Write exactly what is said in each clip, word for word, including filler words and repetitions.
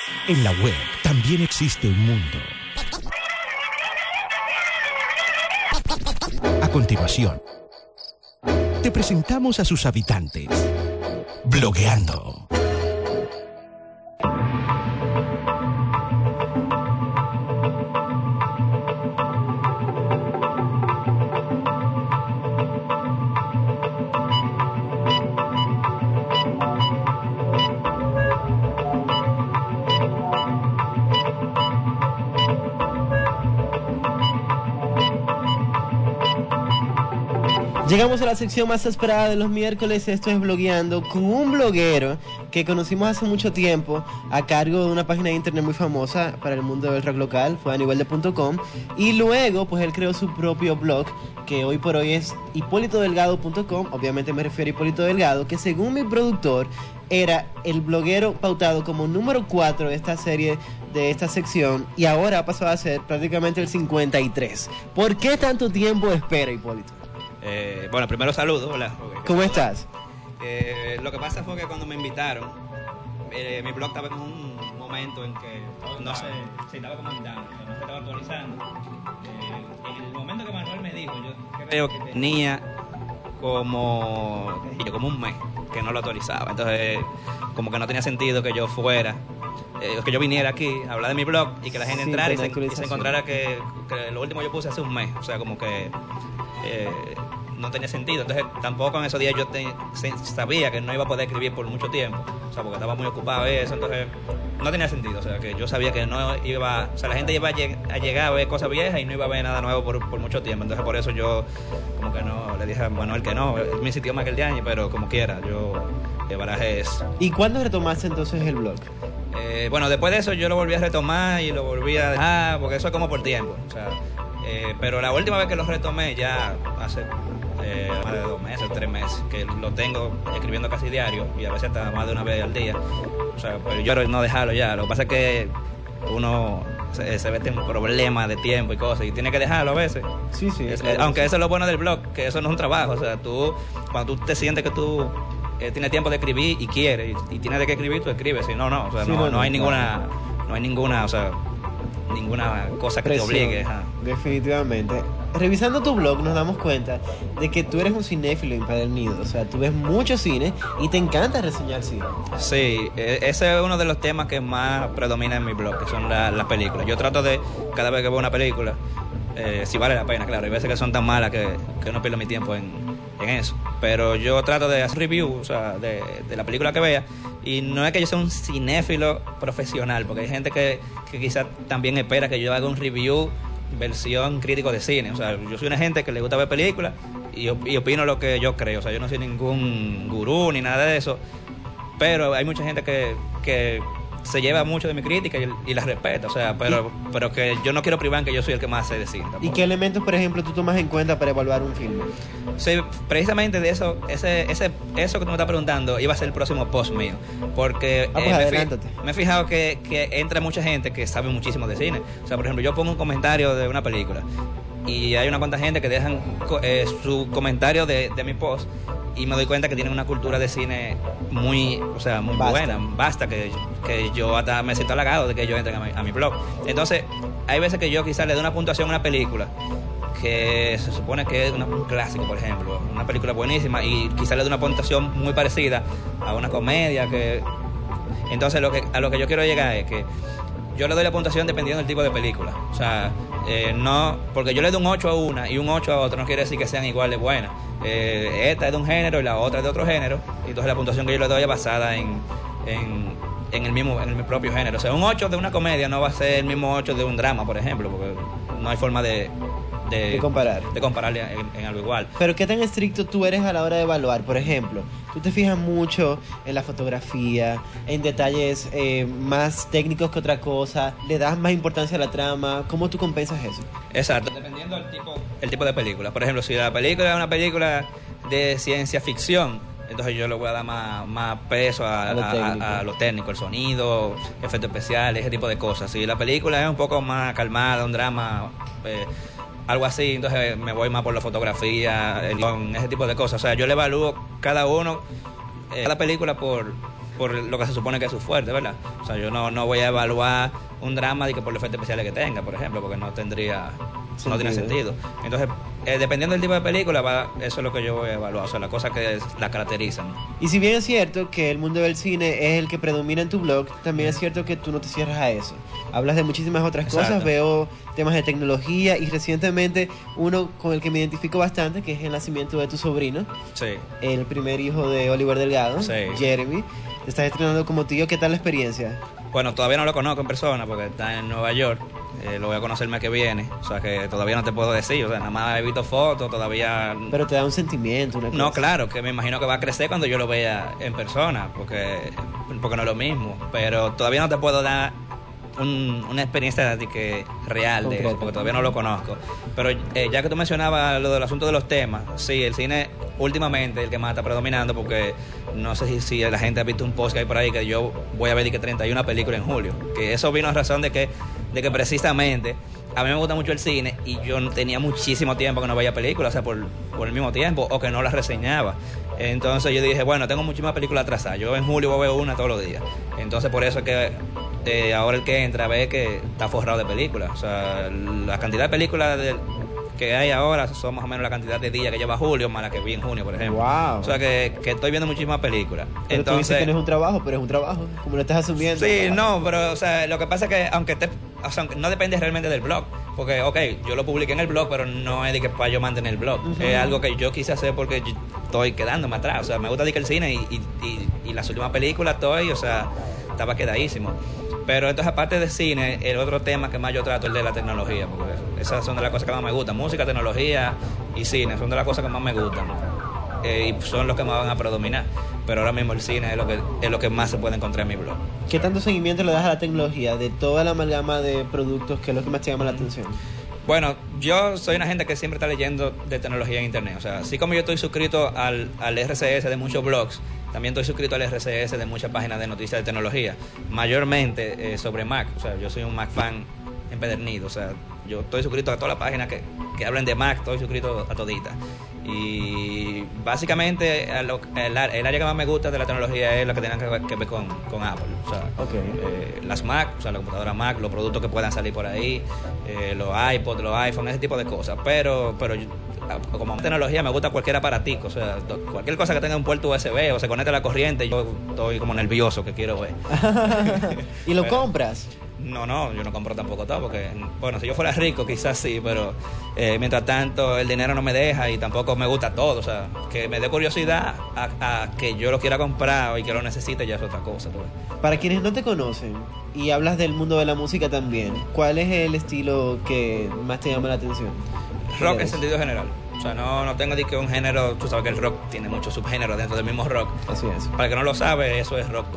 En la web también existe un mundo. A continuación, te presentamos a sus habitantes. Blogueando. Llegamos a la sección más esperada de los miércoles. Esto es Blogueando, con un bloguero que conocimos hace mucho tiempo a cargo de una página de internet muy famosa para el mundo del rock local, fue anihuelde punto com, y luego pues él creó su propio blog que hoy por hoy es hipólito delgado punto com. Obviamente me refiero a Hipólito Delgado, que según mi productor era el bloguero pautado como número cuatro de esta serie, de esta sección, y ahora ha pasado a ser prácticamente el cincuenta y tres. ¿Por qué tanto tiempo espera, Hipólito? Eh, bueno, primero saludo, hola. ¿Cómo estás? Eh, lo que pasa fue que cuando me invitaron, eh, mi blog estaba en un momento en que no sé, se estaba como en down, no se estaba actualizando. Eh, en el momento que Manuel me dijo, yo creo que tenía como, como un mes que no lo actualizaba. Entonces, como que no tenía sentido que yo fuera, eh, que yo viniera aquí a hablar de mi blog y que la gente sí, entrara y se, y se encontrara que, que lo último yo puse hace un mes. O sea, como que Eh, no tenía sentido. Entonces tampoco en esos días yo te, sabía que no iba a poder escribir por mucho tiempo, o sea, porque estaba muy ocupado y eso. Entonces no tenía sentido, o sea, que yo sabía que no iba, o sea, la gente iba a, lleg a llegar a ver cosas viejas y no iba a ver nada nuevo por, por mucho tiempo. Entonces por eso yo como que no, le dije a Manuel que no, él me insistió más que el de año, pero como quiera, yo eh, barajé eso. ¿Y cuándo retomaste entonces el blog? Eh, bueno, después de eso yo lo volví a retomar y lo volví a dejar, porque eso es como por tiempo, o sea, Eh, pero la última vez que lo retomé ya hace eh, más de dos meses, tres meses, que lo tengo escribiendo casi diario y a veces hasta más de una vez al día. O sea, pero yo no dejarlo ya. Lo que pasa es que uno se, se mete en problemas de tiempo y cosas y tiene que dejarlo a veces. Sí, sí. Es, claro, aunque sí. Eso es lo bueno del blog, que eso no es un trabajo. O sea, tú, cuando tú te sientes que tú eh, tienes tiempo de escribir y quieres y, y tienes de qué escribir, tú escribes. Si no, no. O sea, sí, no, no, no, no hay claro. ninguna, no hay ninguna, o sea, ninguna cosa que Presión, te obligue. Ajá. Definitivamente. Revisando tu blog nos damos cuenta de que tú eres un cinéfilo empedernido. O sea, tú ves mucho cine y te encanta reseñar cine. Sí, ese es uno de los temas que más predomina en mi blog, que son las la películas. Yo trato de, cada vez que veo una película, eh, si vale la pena, claro. Hay veces que son tan malas que, que no pierdo mi tiempo en, en eso. Pero yo trato de hacer review, o sea, de, de la película que vea. Y no es que yo sea un cinéfilo profesional, porque hay gente que, que quizás también espera que yo haga un review versión crítico de cine. O sea, yo soy una gente que le gusta ver películas y, y opino lo que yo creo. O sea, yo no soy ningún gurú ni nada de eso, pero hay mucha gente que, que se lleva mucho de mi crítica y, y la respeta. O sea, pero, pero que yo no quiero privar en que yo soy el que más sé de cine tampoco. ¿Y qué elementos, por ejemplo, tú tomas en cuenta para evaluar un filme? Sí, precisamente de eso, ese, ese, eso que tú me estás preguntando iba a ser el próximo post mío, porque ah, pues eh, adelántate. me, he, me he fijado que, que entra mucha gente que sabe muchísimo de cine. O sea, por ejemplo, yo pongo un comentario de una película y hay una cuanta gente que dejan eh, su comentario de, de mi post y me doy cuenta que tienen una cultura de cine muy, o sea, muy basta. buena, basta, que, que yo hasta me siento halagado de que ellos entren a mi, a mi blog. Entonces, hay veces que yo quizás le doy una puntuación a una película que se supone que es una, un clásico, por ejemplo, una película buenísima, y quizás le doy una puntuación muy parecida a una comedia que... Entonces, lo que, a lo que yo quiero llegar es que yo le doy la puntuación dependiendo del tipo de película. O sea, eh, no, porque yo le doy un ocho a una y un ocho a otra, no quiere decir que sean igual de buenas. Eh, esta es de un género y la otra es de otro género, y entonces la puntuación que yo le doy es basada en, en, en, el mismo, en el propio género. O sea, un ocho de una comedia no va a ser el mismo ocho de un drama, por ejemplo, porque no hay forma de... De, de comparar de compararle en, en algo igual. Pero ¿qué tan estricto tú eres a la hora de evaluar? Por ejemplo, tú te fijas mucho en la fotografía, en detalles eh, más técnicos que otra cosa, le das más importancia a la trama. ¿Cómo tú compensas eso? Exacto, dependiendo del tipo, el tipo de película. Por ejemplo, si la película es una película de ciencia ficción, entonces yo le voy a dar más, más peso a, a, lo a, a lo técnico, el sonido, efectos especiales, ese tipo de cosas. Si la película es un poco más calmada, un drama... Eh, algo así, entonces me voy más por la fotografía, el guión, ese tipo de cosas. O sea, yo le evalúo cada uno, eh, cada película por, por lo que se supone que es su fuerte, ¿verdad? O sea, yo no, no voy a evaluar un drama de que por los efectos especiales que tenga, por ejemplo, porque no tendría, sentido. no tiene sentido. Entonces, eh, dependiendo del tipo de película, va, eso es lo que yo voy a evaluar, o sea, las cosas que es, la caracterizan. Y si bien es cierto que el mundo del cine es el que predomina en tu blog, también es cierto que tú no te cierras a eso. Hablas de muchísimas otras Exacto. cosas, veo temas de tecnología y recientemente uno con el que me identifico bastante, que es el nacimiento de tu sobrino, Sí. el primer hijo de Oliver Delgado, Sí. Jeremy. Te estás estrenando como tío, ¿qué tal la experiencia? Bueno, todavía no lo conozco en persona porque está en Nueva York. Eh, lo voy a conocer el mes que viene. O sea que todavía no te puedo decir. O sea, nada más he visto fotos, todavía. Pero te da un sentimiento, una cosa. No, claro, que me imagino que va a crecer cuando yo lo vea en persona, porque, porque no es lo mismo. Pero todavía no te puedo dar un, una experiencia de que real de eso, porque todavía no lo conozco. Pero eh, ya que tú mencionabas lo del asunto de los temas, sí, el cine últimamente el que más está predominando, porque no sé si, si la gente ha visto un post que hay por ahí que yo voy a ver que treinta y una películas en julio, que eso vino a razón de que, de que precisamente a mí me gusta mucho el cine y yo tenía muchísimo tiempo que no veía películas, o sea, por, por el mismo tiempo, o que no las reseñaba. Entonces yo dije, bueno, tengo muchísimas películas atrasadas, yo en julio voy a ver una todos los días. Entonces por eso es que eh, ahora el que entra ve que está forrado de películas, o sea, la cantidad de películas de, que hay ahora son más o menos la cantidad de días que lleva julio más la que vi en junio, por ejemplo. Wow. O sea que, que estoy viendo muchísimas películas. Pero Entonces, tú dices que no es un trabajo, pero es un trabajo, como lo estás asumiendo. Sí, no, pero o sea, lo que pasa es que aunque te, o sea, no depende realmente del blog, porque ok, yo lo publiqué en el blog, pero no es de que para yo mantener el blog. Uh-huh. Es algo que yo quise hacer porque yo estoy quedándome atrás. O sea, me gusta de que el cine y, y, y, y las últimas películas estoy, o sea, estaba quedadísimo. Pero entonces, aparte de cine, el otro tema que más yo trato es el de la tecnología, porque esas son de las cosas que más me gustan. Música, tecnología y cine son de las cosas que más me gustan. Eh, y son los que más van a predominar. Pero ahora mismo el cine es lo que es lo que más se puede encontrar en mi blog. ¿Qué tanto seguimiento le das a la tecnología de toda la amalgama de productos que es lo que más te llama la atención? Bueno, yo soy una gente que siempre está leyendo de tecnología en internet. O sea, así como yo estoy suscrito al, al R C S de muchos blogs, también estoy suscrito al R C S de muchas páginas de noticias de tecnología, mayormente eh, sobre Mac. O sea, yo soy un Mac fan empedernido. O sea, yo estoy suscrito a todas las páginas que, que hablen de Mac, estoy suscrito a toditas. Y básicamente a lo, el, el área que más me gusta de la tecnología es lo que tiene que ver, que ver con, con Apple. O sea, okay. eh, las Mac, o sea, la computadora Mac, los productos que puedan salir por ahí, eh, los iPods, los iPhones, ese tipo de cosas. Pero, pero yo, como tecnología me gusta cualquier aparatico, o sea, cualquier cosa que tenga un puerto U S B o se conecte a la corriente, yo estoy como nervioso que quiero ver. ¿Y lo pero, compras? No, no, yo no compro tampoco todo, porque, bueno, si yo fuera rico quizás sí, pero eh, mientras tanto el dinero no me deja y tampoco me gusta todo, o sea, que me dé curiosidad a, a que yo lo quiera comprar y que lo necesite ya es otra cosa. Pues. Para quienes no te conocen y hablas del mundo de la música también, ¿cuál es el estilo que más te llama la atención? Rock en sentido general. O sea, no, no tengo de que un género, tú sabes que el rock tiene muchos subgéneros dentro del mismo rock. Así es. Para el que no lo sabe, eso es rock.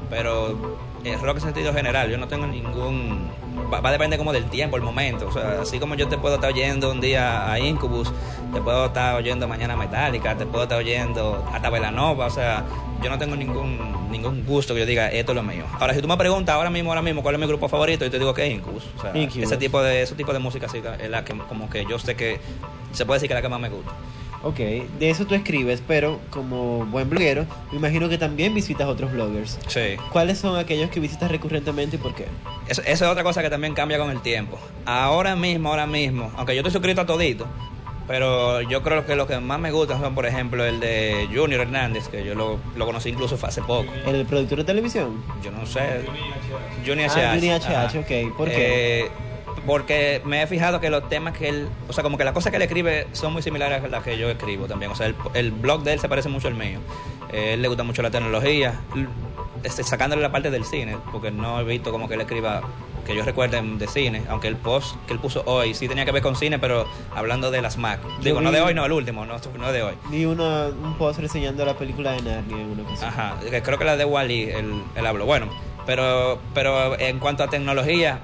Pero el rock en sentido general, yo no tengo ningún... Va, va a depender como del tiempo, el momento. O sea, así como yo te puedo estar oyendo un día a Incubus, te puedo estar oyendo mañana Metallica, te puedo estar oyendo hasta Belanova. O sea, yo no tengo ningún ningún gusto que yo diga, esto es lo mío. Ahora, si tú me preguntas ahora mismo, ahora mismo, cuál es mi grupo favorito, yo te digo que es Incubus. O sea, Incubus. Ese tipo de ese tipo de música así, es la que como que yo sé que se puede decir que es la que más me gusta. Ok, de eso tú escribes, pero como buen bloguero, me imagino que también visitas otros bloggers. Sí. ¿Cuáles son aquellos que visitas recurrentemente y por qué? Eso, eso es otra cosa que también cambia con el tiempo. Ahora mismo, ahora mismo, aunque yo estoy suscrito a todito, pero yo creo que los que más me gustan son, por ejemplo, el de Junior Hernández, que yo lo, lo conocí incluso hace poco. ¿El productor de televisión? Yo no sé. Junior H H. Ah, Junior H H, ok. ¿Por qué? Eh, porque me he fijado que los temas que él, o sea, como que las cosas que él escribe son muy similares a las que yo escribo también. O sea, el, el blog de él se parece mucho al mío. Eh, él le gusta mucho la tecnología, este, sacándole la parte del cine, porque no he visto como que él escriba, que yo recuerde, de cine, aunque el post que él puso hoy sí tenía que ver con cine, pero hablando de las Mac. Digo, no de hoy, no, el último, no, no de hoy. Vi una, un post reseñando la película de Narnia en una ocasión. Ajá, creo que la de Wall-E, él, él habló. Bueno, pero, pero en cuanto a tecnología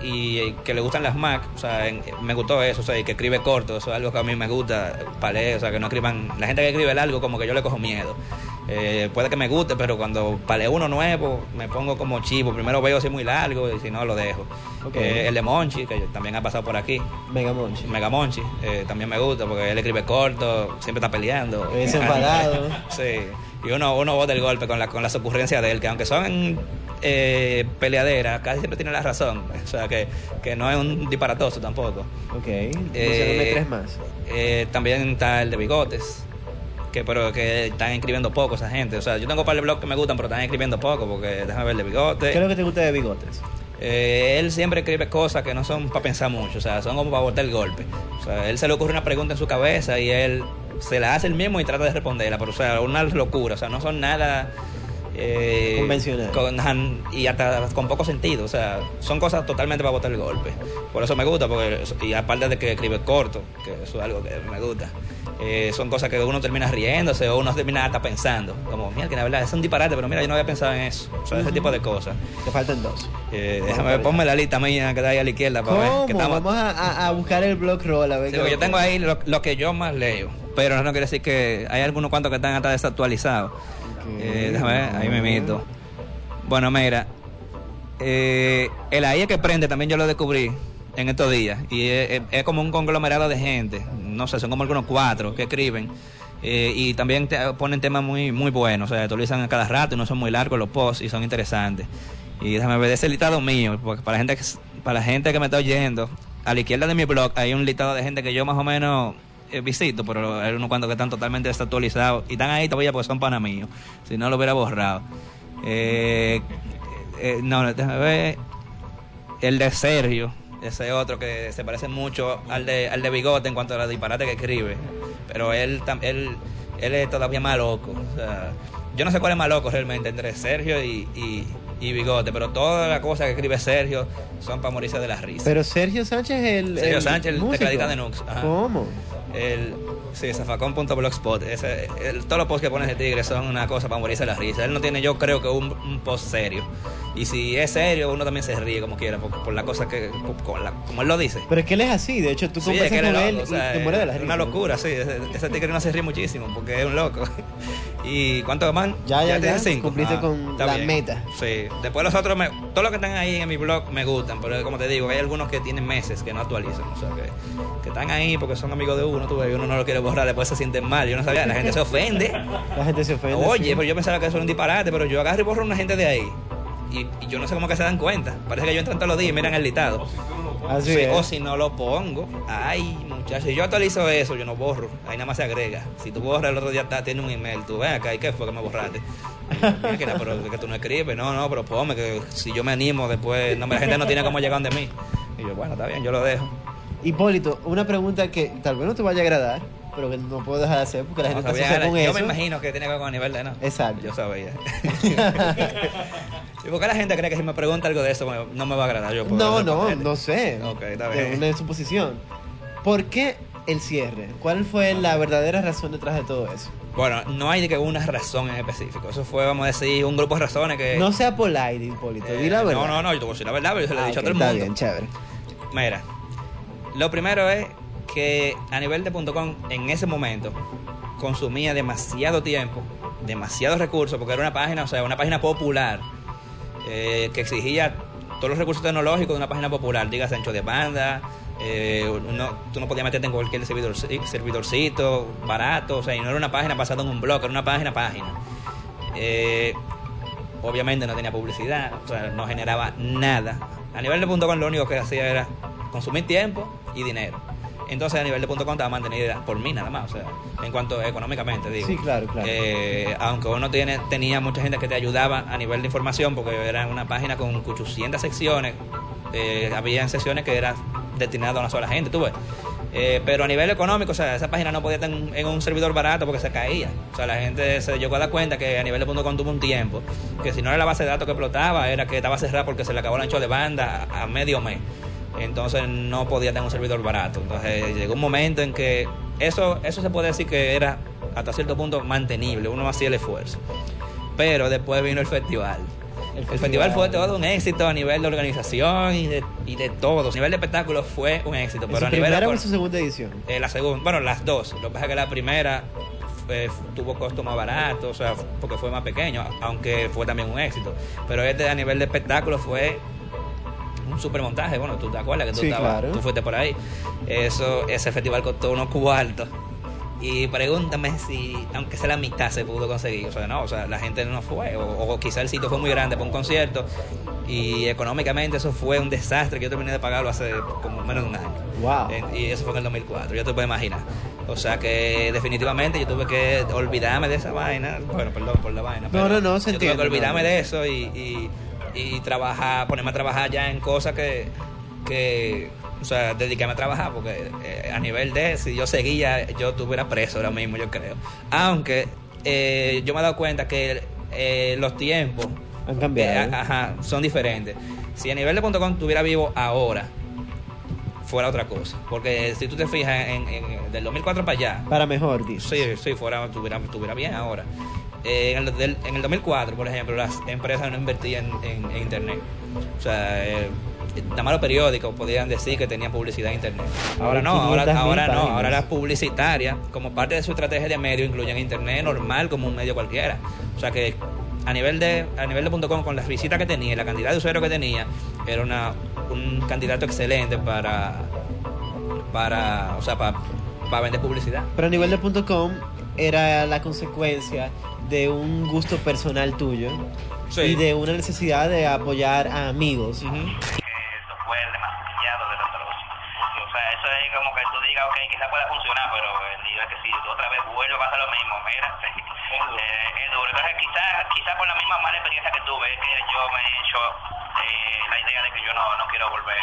y que le gustan las Mac, o sea, en, me gustó eso, o sea, y que escribe corto, eso es algo que a mí me gusta, palé, o sea, que no escriban, la gente que escribe largo como que yo le cojo miedo. Eh, puede que me guste, pero cuando palé uno nuevo me pongo como chivo, primero veo si es muy largo y si no lo dejo. Okay. Eh, el de Monchi, que también ha pasado por aquí. Mega Monchi. Mega Monchi, eh, también me gusta porque él escribe corto, siempre está peleando. Es enfadado. Sí. y uno, uno bota el golpe con, la, con las ocurrencias de él, que aunque son eh, peleaderas, casi siempre tiene la razón. O sea, que, que no es un disparatoso tampoco. Ok, Eh, tres más. Eh, también está el de Bigotes, que pero que están escribiendo poco esa gente. O sea, yo tengo un par de blogs que me gustan, pero están escribiendo poco, porque déjame ver el de Bigotes. ¿Qué es lo que te gusta de Bigotes? Eh, él siempre escribe cosas que no son para pensar mucho, o sea, son como para botar el golpe. O sea, él se le ocurre una pregunta en su cabeza y él se la hace él mismo y trata de responderla, pero o sea, una locura, o sea, no son nada eh, convencional con, y hasta con poco sentido, o sea, son cosas totalmente para botar el golpe. Por eso me gusta, porque y aparte de que escribe corto, que eso es algo que me gusta. Eh, son cosas que uno termina riéndose o uno termina hasta pensando, como, mira, que la verdad es un disparate, pero mira, yo no había pensado en eso. O sea, uh-huh. ese tipo de cosas. Te faltan dos. Eh, déjame, ponme la lista mía que está ahí a la izquierda para ¿Cómo? ver. Que estamos... Vamos a, a buscar el blog roll, a ver. Sí, yo tengo ahí lo, lo que yo más leo, pero no quiere decir que hay algunos cuantos que están hasta desactualizados. Okay. Eh, déjame ver, ahí me meto. Bueno, mira, eh, el ahí que prende también yo lo descubrí en estos días y es, es, es como un conglomerado de gente, no sé, son como algunos cuatro que escriben eh, y también te ponen temas muy muy buenos, o sea, actualizan a cada rato y no son muy largos los posts y son interesantes. Y déjame ver ese listado mío, porque para la gente que, para la gente que me está oyendo, a la izquierda de mi blog hay un listado de gente que yo más o menos eh, visito, pero hay unos cuantos que están totalmente desactualizados y están ahí todavía porque son pana míos, si no lo hubiera borrado. Eh, eh, no, déjame ver el de Sergio. Ese otro que se parece mucho al de al de Bigote en cuanto a la disparate que escribe. Pero él, él, él es todavía más loco. O sea, yo no sé cuál es más loco realmente entre Sergio y, y, y Bigote, pero todas las cosas que escribe Sergio son para morirse de la risa. Pero Sergio Sánchez es el Sergio el Sánchez, el músico. tecladista de Nux. Ajá. ¿Cómo? El, sí, zafacón punto blogspot. Ese, el, todos los posts que pone ese tigre son una cosa para morirse de la risa. Él no tiene, yo creo que un, un post serio. Y si es serio, uno también se ríe como quiera, por, por la cosa que, por la, como él lo dice. Pero es que él es así, de hecho, tú sí, conversas con él loco, o sea, y te mueres de la risa. Es una locura, sí. Ese, ese tigre no se ríe muchísimo porque es un loco. ¿Y cuántos van? Ya, ya, ya. cinco. Cumpliste Ah, con la bien. meta. Sí. Después los otros, me, todos los que están ahí en mi blog me gustan, pero como te digo, hay algunos que tienen meses que no actualizan. O sea, que, que están ahí porque son amigos de uno, tú ves, y uno no lo quiere borrar, después se sienten mal. Yo no sabía, la gente se ofende. La gente se ofende. Oye, sí. pero yo pensaba que eso era un disparate, pero yo agarro y borro a una gente de ahí. Y, y yo no sé cómo que se dan cuenta. Parece que yo entro todos los días y miran el listado. Así sí, es. o si no lo pongo, ay, muchachos, si yo actualizo eso, yo no borro. Ahí nada más se agrega. Si tú borras el otro día, está, tiene un email. Tú ven acá, ¿y qué fue que me borraste? Mira, que, pero que tú no escribes. No, no, pero ponme que si yo me animo después, no, la gente no tiene cómo llegar de mí. Y yo, bueno, está bien, yo lo dejo. Hipólito, una pregunta que tal vez no te vaya a agradar, pero que no puedo dejar de hacer porque la gente No, está sabía, asociada con yo eso. me imagino que tiene que ver con el nivel de no. Exacto. Yo sabía. ¿Y por qué la gente cree que si me pregunta algo de eso no me va a agradar? Yo no, no, no sé. Ok, está de bien. una suposición. ¿Por qué el cierre? ¿Cuál fue la verdadera razón detrás de todo eso? Bueno, no hay de que una razón en específico. Eso fue, vamos a decir, un grupo de razones que... No sea polite, Hipólito. Eh, Di la verdad. No, no, no. Yo te voy a decir la verdad, pero yo se lo he Ah, dicho ok, a todo el está mundo. bien, chévere. Mira, lo primero es que a nivel de .com en ese momento consumía demasiado tiempo, demasiados recursos, porque era una página, o sea, una página popular eh, que exigía todos los recursos tecnológicos de una página popular, digas ancho de banda, eh, no, tú no podías meterte en cualquier servidor, servidorcito barato, o sea, y no era una página basada en un blog, era una página página. Eh, obviamente no tenía publicidad, o sea, no generaba nada. A nivel de .com lo único que hacía era consumir tiempo y dinero. Entonces a nivel de .com estaba mantenida por mí nada más, o sea, en cuanto económicamente digo. Sí, claro, claro. Eh, aunque uno tiene, tenía mucha gente que te ayudaba a nivel de información, porque era una página con ochocientas secciones, eh, había secciones que eran destinadas a una sola gente, tú ves. Eh, pero a nivel económico, o sea, esa página no podía estar en, en un servidor barato porque se caía. O sea, la gente se llegó a dar cuenta que a nivel de .com tuvo un tiempo que si no era la base de datos que explotaba, era que estaba cerrada porque se le acabó el ancho de banda a, a medio mes. Entonces no podía tener un servidor barato. Entonces llegó un momento en que eso, eso se puede decir que era hasta cierto punto mantenible, uno hacía el esfuerzo. Pero después vino el festival. El, el festival, festival fue todo un éxito a nivel de organización y de, y de todo. A nivel de espectáculos fue un éxito. Pero ¿Su a nivel primera de, o su segunda edición? Eh, la segunda, bueno, las dos. Lo que pasa es que la primera eh, tuvo costo más barato, o sea, porque fue más pequeño, aunque fue también un éxito. Pero este a nivel de espectáculos fue un supermontaje. Bueno, tú te acuerdas que tú, sí, estabas, claro. tú fuiste por ahí. Eso, ese festival costó unos cuartos. Y pregúntame si, aunque sea la mitad, se pudo conseguir. O sea, no, o sea, la gente no fue. O, o quizá el sitio fue muy grande para un concierto. Y económicamente eso fue un desastre que yo terminé de pagarlo hace como menos de un año. Wow. Eh, y eso fue en el dos mil cuatro, ya te puedes imaginar. O sea que definitivamente yo tuve que olvidarme de esa vaina. Bueno, perdón por la vaina. No, no, no, se yo tuve entiende. que olvidarme no. de eso y, y, y trabajar, ponerme a trabajar ya en cosas que, que o sea, dedicarme a trabajar, porque eh, a nivel de, si yo seguía, yo estuviera preso ahora mismo, yo creo. Aunque eh, yo me he dado cuenta que eh, los tiempos Han cambiado. eh, ajá, son diferentes. Si a nivel de punto com estuviera vivo ahora, fuera otra cosa. Porque si tú te fijas en, en del dos mil cuatro para allá, Para mejor, dice. sí, sí, fuera, estuviera, estuviera bien ahora. Eh, en, el, del, en el dos mil cuatro, por ejemplo, las empresas no invertían en, en, en internet. O sea, eh, nada más los periódicos podían decir que tenían publicidad en internet. Ahora no, ahora, ahora no, ahora las publicitarias, como parte de su estrategia de medio, incluyen internet normal como un medio cualquiera. O sea que a nivel de a nivel de punto com, con las visitas que tenía y la cantidad de usuarios que tenía, era una un candidato excelente para para, o sea, para, para vender publicidad. Pero a nivel de punto com era la consecuencia de un gusto personal tuyo Sí. y de una necesidad de apoyar a amigos. Ujú. Eso fue demasiado desastroso. O sea, eso es como que tú digas, ok, quizás pueda funcionar, pero el día que si otra vez vuelve a pasar lo mismo, mira, eh, es duro. Entonces, quizás quizás por la misma mala experiencia que tuve, es que yo me he hecho eh, la idea de que yo no, no quiero volver.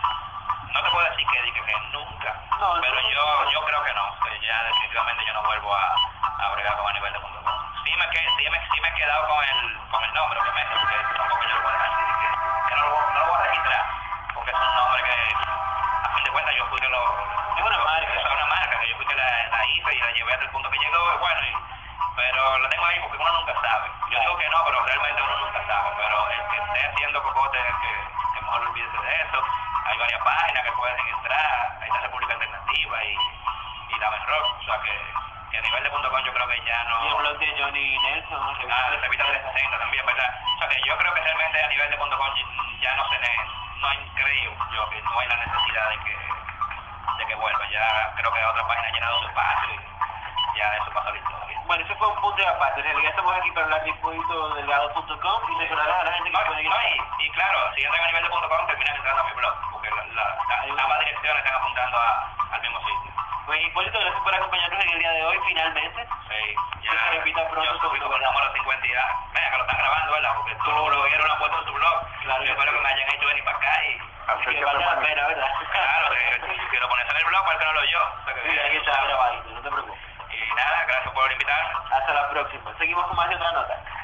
No te puedo decir que, que, que nunca, No, pero no, yo no. yo creo que no, que ya definitivamente yo no vuelvo a, a bregar con a nivel de punto com. Sí me, que, sí, me, sí me he quedado con el, con el nombre, obviamente, porque tampoco yo lo voy a dejar así, que, que no, lo, no lo voy a registrar, porque es un nombre que, a fin de cuentas, yo fui que lo... Es una marca. Es una marca, que yo fui que la, la hice y la llevé hasta el punto que llegó, y bueno, y, pero lo tengo ahí porque uno nunca sabe. Yo digo que no, pero realmente uno nunca sabe, pero el que esté haciendo cocote, que, que mejor olvídese de eso. Hay varias páginas que pueden entrar, ahí está República Alternativa y, y Dame Rock, o sea que, que a nivel de punto com yo creo que ya no... Y el blog de Johnny Nelson, ¿no? Ah, de Revista trescientos sesenta también, ¿verdad? O sea que yo creo que realmente a nivel de punto com ya no se ne, no hay, creo yo que no hay la necesidad de que, de que vuelva. Ya creo que otras páginas han llenado su espacio y ya eso pasó la historia. Bueno, eso fue un punto de aparte. En realidad estamos aquí para hablar de punto delgado punto com y recordarles a la gente que No, puede ir no, y, y claro, si entran a nivel de punto com terminan entrando a mi blog, porque la, la, la, ambas direcciones están apuntando a, al mismo sitio. Pues Hipólito, gracias por acompañarnos en el día de hoy, finalmente. Sí, Que se repita pronto yo subí con como el tu número cincuenta y ya. Venga, que lo están grabando, ¿verdad? Porque tú lo blogueros lo han puesto en tu blog. Claro que Yo espero sí. que me hayan hecho venir para acá y... Así que vale la pena, ¿verdad? Claro, que yo quiero ponerse en el blog, para que no lo yo. O sea que- Sí, aquí está grabadito, no te preocupes. Y nada, gracias por invitarme. Hasta la próxima. Seguimos con más de otra nota.